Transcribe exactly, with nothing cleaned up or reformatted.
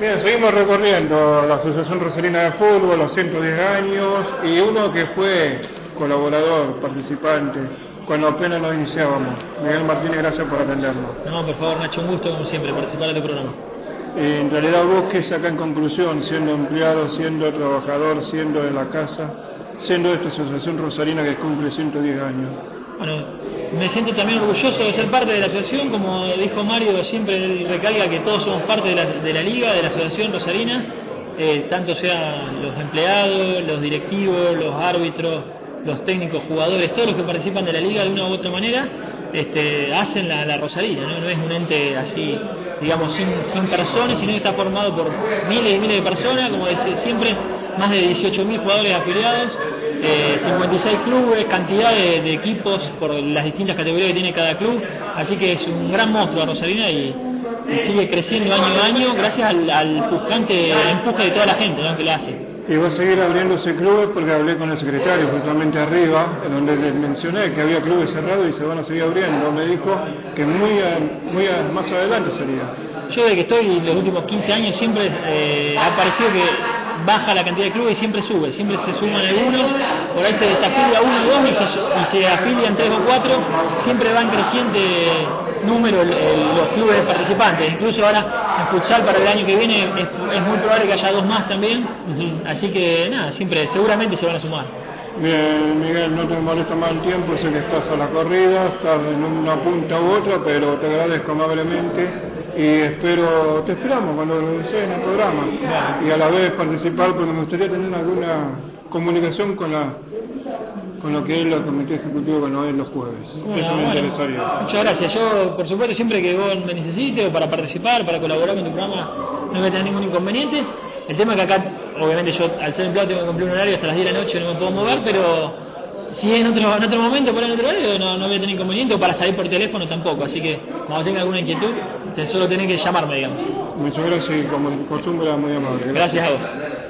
Bien, seguimos recorriendo la Asociación Rosarina de Fútbol, los ciento diez años, y uno que fue colaborador, participante, cuando apenas nos iniciábamos. Miguel Martínez, gracias por atendernos. No, por favor, Nacho, un gusto como siempre participar de tu programa. En realidad vos, ¿qué sacás en conclusión, siendo empleado, siendo trabajador, siendo de la casa, siendo de esta Asociación Rosarina que cumple ciento diez años? Bueno, me siento también orgulloso de ser parte de la asociación, como dijo Mario, siempre él recalca que todos somos parte de la, de la liga, de la Asociación Rosarina, eh, tanto sean los empleados, los directivos, los árbitros, los técnicos, jugadores, todos los que participan de la liga de una u otra manera, este, hacen la, la Rosarina, ¿no? No es un ente así, digamos, sin, sin personas, sino que está formado por miles y miles de personas, como decía siempre, más de dieciocho mil jugadores afiliados, eh, cincuenta y seis clubes, cantidad de, de equipos por las distintas categorías que tiene cada club, así que es un gran monstruo la Rosarina y, y sigue creciendo año a año gracias al, al pujante empuje de toda la gente, ¿no?, que le hace. Y va a seguir abriéndose clubes porque hablé con el secretario justamente arriba, donde les mencioné que había clubes cerrados y se van a seguir abriendo. Me dijo que muy, muy más adelante sería. Yo desde que estoy los últimos quince años siempre eh, ha parecido que baja la cantidad de clubes y siempre sube, siempre se suman algunos, por ahí se desafilia uno o dos y se, y se afilian tres o cuatro, siempre van creciente número el, el, los clubes participantes, incluso ahora en futsal para el año que viene es, es muy probable que haya dos más también, uh-huh. Así que nada, siempre, seguramente se van a sumar. Bien, Miguel, no te molesta más el tiempo, sé que estás a la corrida, estás en una punta u otra, pero te agradezco amablemente y espero, te esperamos cuando lo desees en el programa. Bueno. Y a la vez participar, porque me gustaría tener alguna comunicación con la con lo que es el comité ejecutivo cuando es los jueves. Bueno, Eso me bueno, interesaría. Muchas gracias. Yo, por supuesto, siempre que vos me necesites o para participar, para colaborar con tu programa, no voy a tener ningún inconveniente. El tema es que acá, obviamente, yo al ser empleado tengo que cumplir un horario hasta las diez de la noche, no me puedo mover, pero si en otro, en otro momento, por en otro horario, no, no voy a tener inconveniente, o para salir por teléfono tampoco. Así que cuando tenga alguna inquietud, te solo tenés que llamarme, digamos. Muchas gracias y como costumbre, muy amable. Gracias, gracias a vos.